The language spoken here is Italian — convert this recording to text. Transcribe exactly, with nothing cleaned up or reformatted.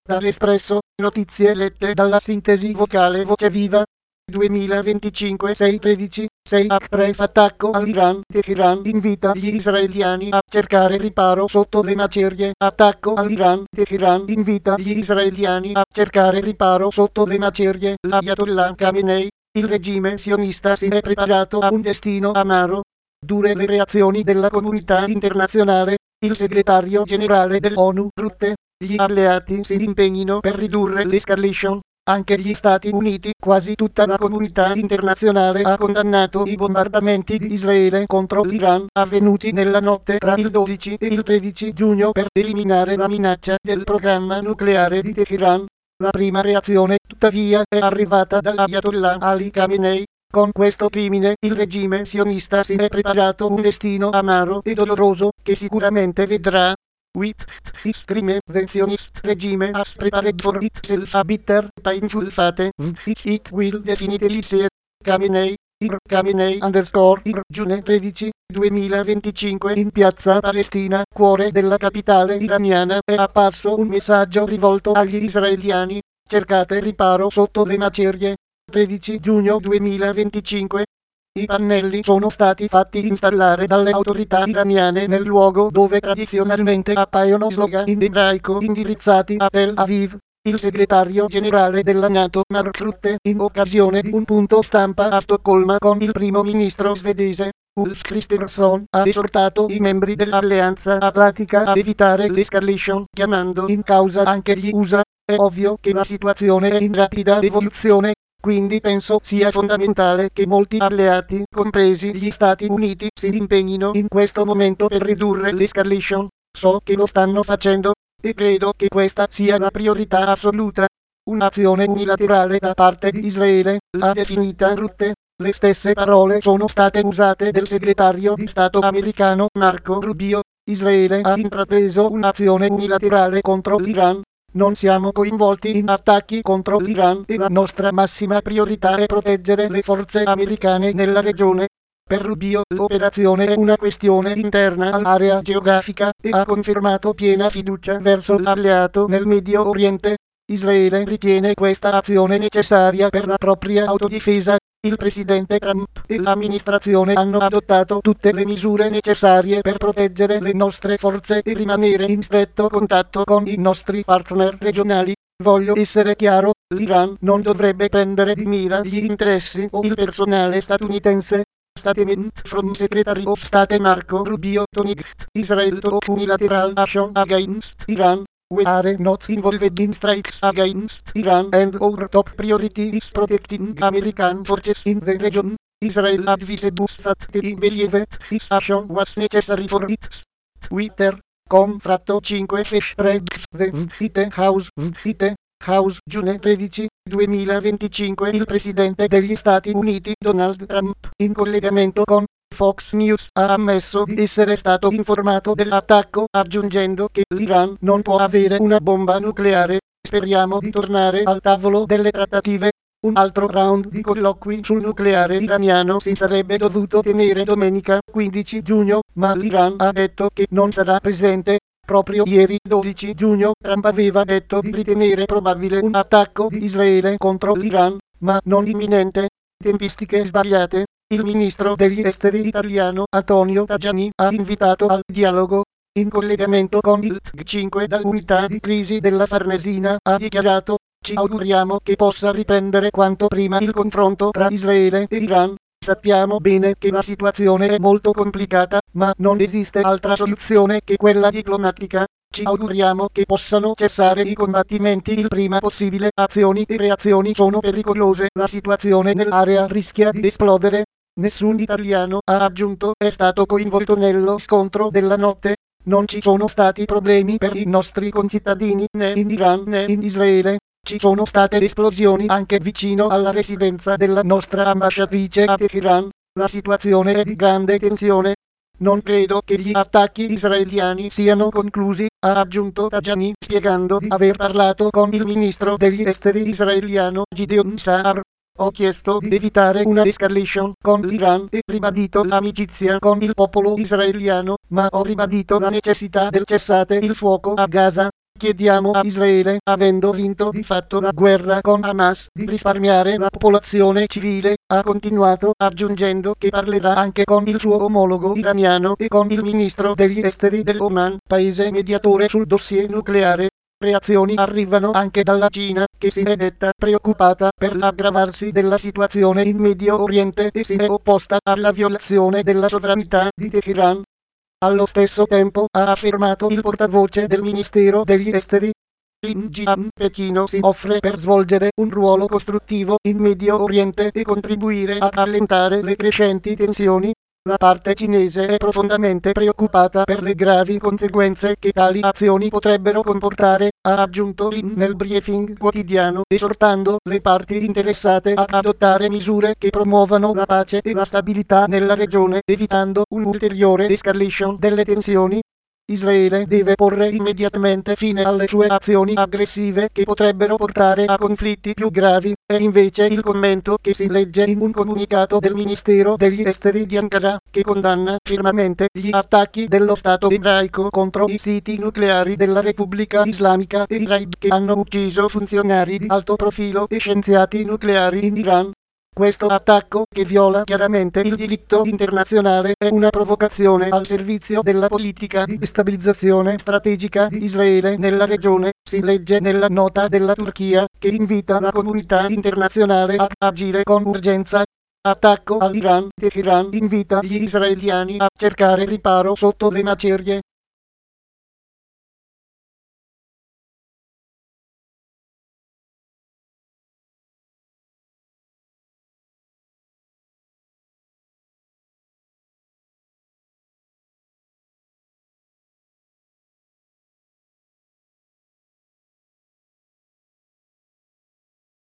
Dall'Espresso, notizie lette dalla sintesi vocale Voce Viva. duemilaventicinque sei tredici sei A tre attacco all'Iran. Teheran invita gli israeliani a cercare riparo sotto le macerie. Attacco all'Iran. Teheran invita gli israeliani a cercare riparo sotto le macerie. L'Ayatollah Khamenei, il regime sionista si è preparato a un destino amaro. Dure le reazioni della comunità internazionale. Il segretario generale dell'ONU, Rutte, gli alleati si impegnino per ridurre l'escalation. Anche gli Stati Uniti, quasi tutta la comunità internazionale ha condannato i bombardamenti di Israele contro l'Iran, avvenuti nella notte tra il dodici e il tredici giugno per eliminare la minaccia del programma nucleare di Teheran. La prima reazione, tuttavia, è arrivata dall'Ayatollah Ali Khamenei. Con questo crimine il regime sionista si è preparato un destino amaro e doloroso, che sicuramente vedrà. With this crime, the Zionist regime has prepared for itself a bitter, painful fate, which it will definitely see. Khamenei, Ir Khamenei underscore Ir Giugno tredici, duemilaventicinque in piazza Palestina, cuore della capitale iraniana, è apparso un messaggio rivolto agli israeliani: cercate riparo sotto le macerie. tredici giugno duemilaventicinque. I pannelli sono stati fatti installare dalle autorità iraniane nel luogo dove tradizionalmente appaiono slogan in ebraico indirizzati a Tel Aviv. Il segretario generale della NATO, Mark Rutte, in occasione di un punto stampa a Stoccolma con il primo ministro svedese, Ulf Kristersson, ha esortato i membri dell'Alleanza Atlantica a evitare l'escalation, chiamando in causa anche gli U S A. È ovvio che la situazione è in rapida evoluzione. Quindi penso sia fondamentale che molti alleati, compresi gli Stati Uniti, si impegnino in questo momento per ridurre l'escalation. So che lo stanno facendo, e credo che questa sia la priorità assoluta. Un'azione unilaterale da parte di Israele, l'ha definita Rutte. Le stesse parole sono state usate del segretario di Stato americano Marco Rubio. Israele ha intrapreso un'azione unilaterale contro l'Iran. Non siamo coinvolti in attacchi contro l'Iran e la nostra massima priorità è proteggere le forze americane nella regione. Per Rubio l'operazione è una questione interna all'area geografica e ha confermato piena fiducia verso l'alleato nel Medio Oriente. Israele ritiene questa azione necessaria per la propria autodifesa. Il presidente Trump e l'amministrazione hanno adottato tutte le misure necessarie per proteggere le nostre forze e rimanere in stretto contatto con i nostri partner regionali. Voglio essere chiaro, l'Iran non dovrebbe prendere di mira gli interessi o il personale statunitense. Statement from Secretary of State Marco Rubio Tonight. Israel took unilateral action against Iran. We are not involved in strikes against Iran and our top priority is protecting American forces in the region. Israel advised us that they believed this action was necessary for its Twitter. Com fratto cinque fish trade the White House White House Giugno tredici, duemilaventicinque. Il presidente degli Stati Uniti Donald Trump, in collegamento con Fox News, ha ammesso di essere stato informato dell'attacco, aggiungendo che l'Iran non può avere una bomba nucleare. Speriamo di tornare al tavolo delle trattative. Un altro round di colloqui sul nucleare iraniano si sarebbe dovuto tenere domenica quindici giugno, ma l'Iran ha detto che non sarà presente. Proprio ieri, dodici giugno, Trump aveva detto di ritenere probabile un attacco di Israele contro l'Iran, ma non imminente. Tempistiche sbagliate. Il ministro degli esteri italiano Antonio Tajani ha invitato al dialogo. In collegamento con il T G cinque dall'unità di crisi della Farnesina ha dichiarato: ci auguriamo che possa riprendere quanto prima il confronto tra Israele e Iran. Sappiamo bene che la situazione è molto complicata, ma non esiste altra soluzione che quella diplomatica. Ci auguriamo che possano cessare i combattimenti il prima possibile. Azioni e reazioni sono pericolose. La situazione nell'area rischia di esplodere. Nessun italiano, ha aggiunto, è stato coinvolto nello scontro della notte. Non ci sono stati problemi per i nostri concittadini né in Iran né in Israele. Ci sono state esplosioni anche vicino alla residenza della nostra ambasciatrice a Teheran. La situazione è di grande tensione. Non credo che gli attacchi israeliani siano conclusi, ha aggiunto Tajani, spiegando di aver parlato con il ministro degli esteri israeliano Gideon Sa'ar. Ho chiesto di evitare una escalation con l'Iran e ribadito l'amicizia con il popolo israeliano, ma ho ribadito la necessità del cessate il fuoco a Gaza. Chiediamo a Israele, avendo vinto di fatto la guerra con Hamas, di risparmiare la popolazione civile, ha continuato aggiungendo che parlerà anche con il suo omologo iraniano e con il ministro degli esteri dell'Oman, paese mediatore sul dossier nucleare. Reazioni arrivano anche dalla Cina, che si è detta preoccupata per l'aggravarsi della situazione in Medio Oriente e si è opposta alla violazione della sovranità di Teheran. Allo stesso tempo, ha affermato il portavoce del Ministero degli Esteri, Lin Jian, Pechino si offre per svolgere un ruolo costruttivo in Medio Oriente e contribuire a allentare le crescenti tensioni. La parte cinese è profondamente preoccupata per le gravi conseguenze che tali azioni potrebbero comportare, ha aggiunto Lin nel briefing quotidiano, esortando le parti interessate ad adottare misure che promuovano la pace e la stabilità nella regione, evitando un'ulteriore escalation delle tensioni. Israele deve porre immediatamente fine alle sue azioni aggressive che potrebbero portare a conflitti più gravi, è invece il commento che si legge in un comunicato del Ministero degli Esteri di Ankara, che condanna fermamente gli attacchi dello Stato ebraico contro i siti nucleari della Repubblica Islamica e i raid che hanno ucciso funzionari di alto profilo e scienziati nucleari in Iran. Questo attacco, che viola chiaramente il diritto internazionale, è una provocazione al servizio della politica di destabilizzazione strategica di Israele nella regione, si legge nella nota della Turchia, che invita la comunità internazionale ad agire con urgenza. Attacco all'Iran. Teheran invita gli israeliani a cercare riparo sotto le macerie.